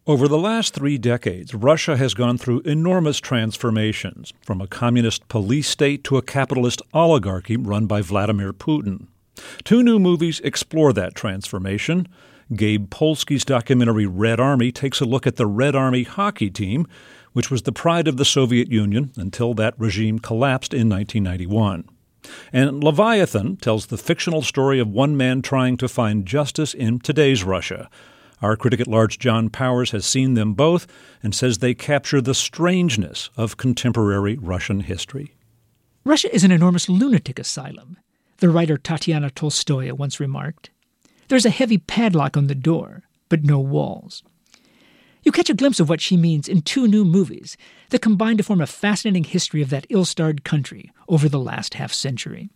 Over the last 3 decades, Russia has gone through enormous transformations, from a communist police state to a capitalist oligarchy run by Vladimir Putin. 2 new movies explore that transformation. Gabe Polsky's documentary Red Army takes a look at the Red Army hockey team, which was the pride of the Soviet Union until that regime collapsed in 1991. And Leviathan tells the fictional story of one man trying to find justice in today's Russia. Our critic-at-large John Powers has seen them both and says they capture the strangeness of contemporary Russian history. Russia is an enormous lunatic asylum, the writer Tatiana Tolstoya once remarked. There's a heavy padlock on the door, but no walls. You catch a glimpse of what she means in 2 new movies that combine to form a fascinating history of that ill-starred country over the last half-century.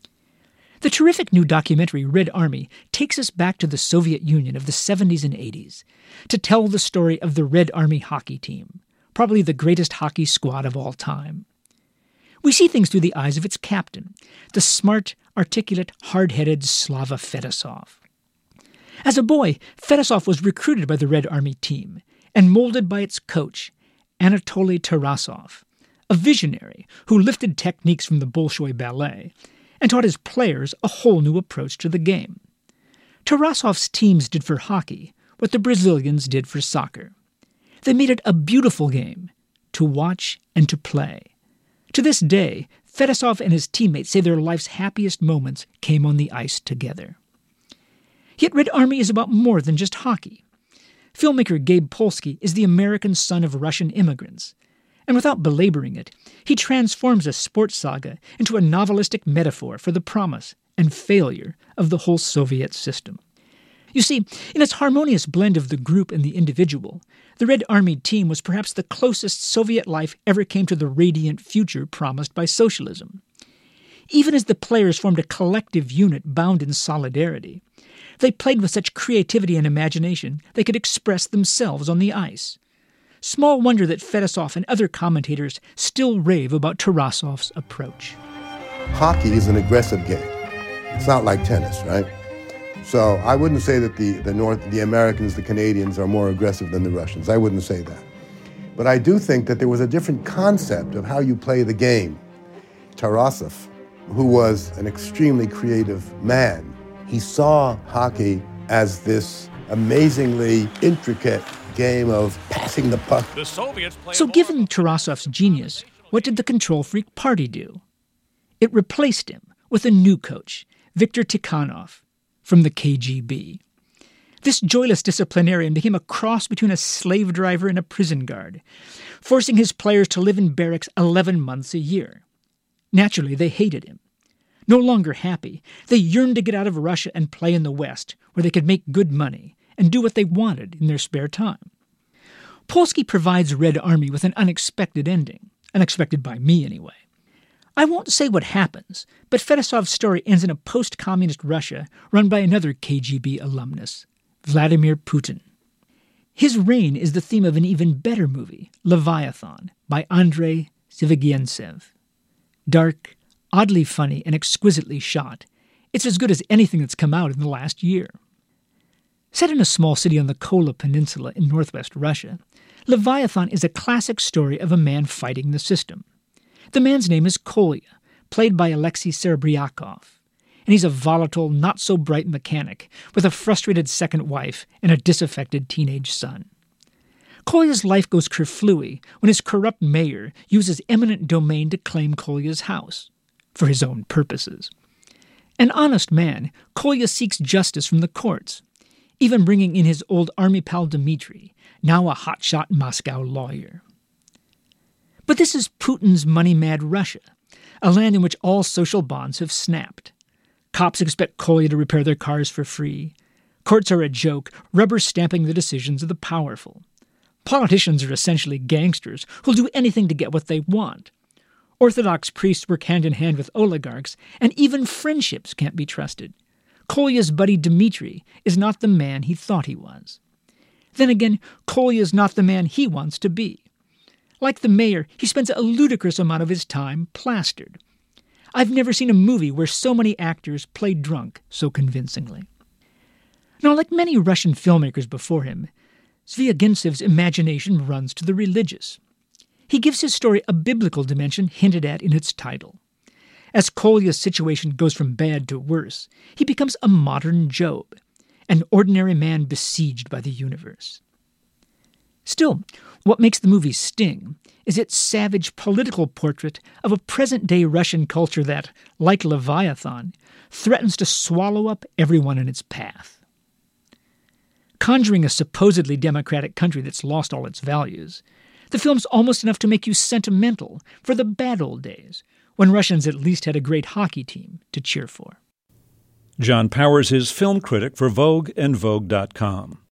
The terrific new documentary Red Army takes us back to the Soviet Union of the 70s and 80s to tell the story of the Red Army hockey team, probably the greatest hockey squad of all time. We see things through the eyes of its captain, the smart, articulate, hard-headed Slava Fedosov. As a boy, Fedosov was recruited by the Red Army team and molded by its coach, Anatoly Tarasov, a visionary who lifted techniques from the Bolshoi Ballet and taught his players a whole new approach to the game. Tarasov's teams did for hockey what the Brazilians did for soccer. They made it a beautiful game to watch and to play. To this day, Fedosov and his teammates say their life's happiest moments came on the ice together. Yet Red Army is about more than just hockey. Filmmaker Gabe Polsky is the American son of Russian immigrants, and without belaboring it, he transforms a sports saga into a novelistic metaphor for the promise and failure of the whole Soviet system. You see, in its harmonious blend of the group and the individual, the Red Army team was perhaps the closest Soviet life ever came to the radiant future promised by socialism. Even as the players formed a collective unit bound in solidarity, they played with such creativity and imagination they could express themselves on the ice. Small wonder that Fedosov and other commentators still rave about Tarasov's approach. Hockey is an aggressive game. It's not like tennis, right? So I wouldn't say that the Americans, the Canadians, are more aggressive than the Russians. I wouldn't say that. But I do think that there was a different concept of how you play the game. Tarasov, who was an extremely creative man, he saw hockey as this amazingly intricate game of passing the puck. So given Tarasov's genius, what did the Control Freak Party do? It replaced him with a new coach, Viktor Tikhanov, from the KGB. This joyless disciplinarian became a cross between a slave driver and a prison guard, forcing his players to live in barracks 11 months a year. Naturally, they hated him. No longer happy, they yearned to get out of Russia and play in the West, where they could make good money and do what they wanted in their spare time. Polsky provides Red Army with an unexpected ending, unexpected by me anyway. I won't say what happens, but Fedosov's story ends in a post-communist Russia run by another KGB alumnus, Vladimir Putin. His reign is the theme of an even better movie, Leviathan, by Andrei Zvyagintsev. Dark, oddly funny, and exquisitely shot, it's as good as anything that's come out in the last year. Set in a small city on the Kola Peninsula in northwest Russia, Leviathan is a classic story of a man fighting the system. The man's name is Kolya, played by Alexei Serebryakov, and he's a volatile, not-so-bright mechanic with a frustrated second wife and a disaffected teenage son. Kolya's life goes kerflooey when his corrupt mayor uses eminent domain to claim Kolya's house, for his own purposes. An honest man, Kolya seeks justice from the courts, even bringing in his old army pal Dmitry, now a hotshot Moscow lawyer. But this is Putin's money-mad Russia, a land in which all social bonds have snapped. Cops expect Kolya to repair their cars for free. Courts are a joke, rubber-stamping the decisions of the powerful. Politicians are essentially gangsters who'll do anything to get what they want. Orthodox priests work hand-in-hand with oligarchs, and even friendships can't be trusted. Kolya's buddy Dmitry is not the man he thought he was. Then again, Kolya is not the man he wants to be. Like the mayor, he spends a ludicrous amount of his time plastered. I've never seen a movie where so many actors played drunk so convincingly. Now, like many Russian filmmakers before him, Zvyagintsev imagination runs to the religious. He gives his story a biblical dimension hinted at in its title. As Kolya's situation goes from bad to worse, he becomes a modern Job, an ordinary man besieged by the universe. Still, what makes the movie sting is its savage political portrait of a present-day Russian culture that, like Leviathan, threatens to swallow up everyone in its path. Conjuring a supposedly democratic country that's lost all its values, the film's almost enough to make you sentimental for the bad old days, when Russians at least had a great hockey team to cheer for. John Powers is film critic for Vogue and Vogue.com.